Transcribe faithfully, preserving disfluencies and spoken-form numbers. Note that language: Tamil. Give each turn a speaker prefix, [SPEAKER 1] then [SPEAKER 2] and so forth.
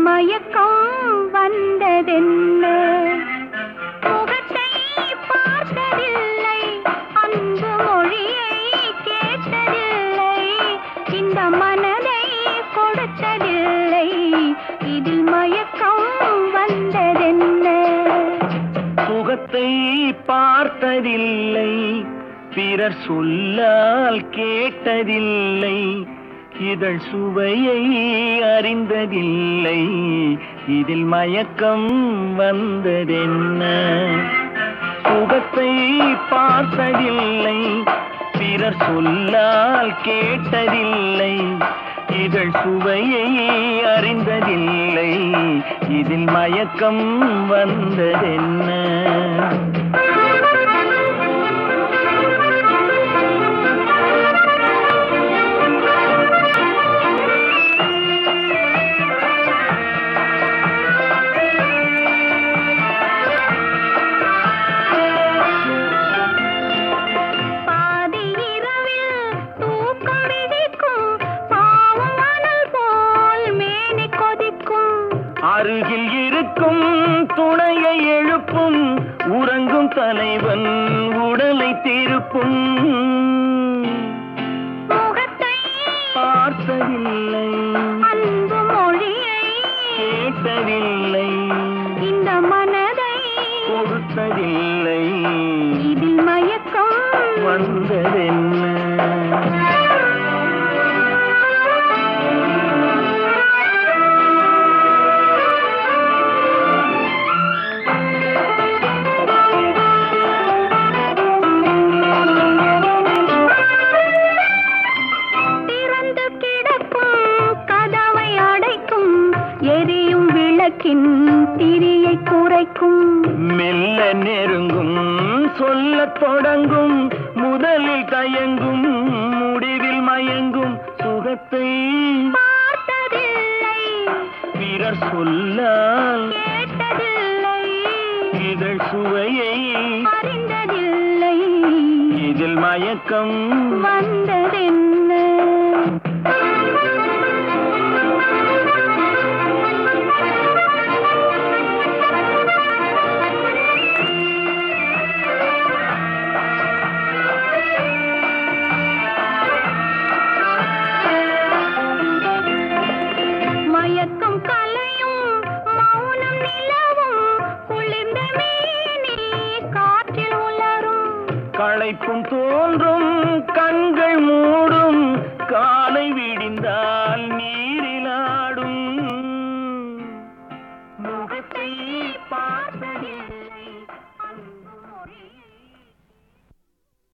[SPEAKER 1] மயக்கம் வந்ததென்ன? முகத்தை பார்த்ததில்லை, அன்பு மொழியை கேட்டதில்லை, இந்த மனதை கொடுத்ததில்லை, இதில் மயக்கம் வந்ததென்ன?
[SPEAKER 2] முகத்தை பார்த்ததில்லை, பிறர் சொல்லால் கேட்டதில்லை, இதழ் சுவையை அறிந்ததில்லை, இதில் மயக்கம் வந்ததென்ன? முகத்தை பார்த்ததில்லை, பிறர் சொல்லால் கேட்டதில்லை, இதழ் சுவையை அறிந்ததில்லை, இதில் மயக்கம் வந்ததென்ன? அருகில் இருக்கும் துணையை எழுப்பும் உறங்கும் தலைவன் உடலை திருப்பும்.
[SPEAKER 1] முகத்தை
[SPEAKER 2] பார்த்ததில்லை,
[SPEAKER 1] அன்பு மொழியை
[SPEAKER 2] கேட்டதில்லை,
[SPEAKER 1] இந்த மனதை
[SPEAKER 2] கொடுத்ததில்லை,
[SPEAKER 1] இதில் மயக்கம்
[SPEAKER 2] வந்ததென்ன?
[SPEAKER 1] எரியும் விளக்கின் திரியை குறைக்கும்,
[SPEAKER 2] மெல்ல நெருங்கும் சொல்லத் தொடங்கும், முதலில் தயங்கும் முடிவில் மயங்கும், சுகத்தை
[SPEAKER 1] பார்த்ததில்லை,
[SPEAKER 2] பிறர் சொல்லால்
[SPEAKER 1] கேட்டதில்லை,
[SPEAKER 2] இதழ் சுவையை
[SPEAKER 1] அறிந்ததில்லை,
[SPEAKER 2] இதில் மயக்கம்
[SPEAKER 1] வந்ததென்ன? மயக்கம் கலையும் மௌனம் நிலவும், குளிர்ந்த மேனி காற்றில் உலரும்,
[SPEAKER 2] களைப்பும் தோன்றும் கண்கள் மூடும், காலை விடிந்தால் நீரிலாடும்.
[SPEAKER 1] முகத்தை பார்த்ததில்லை.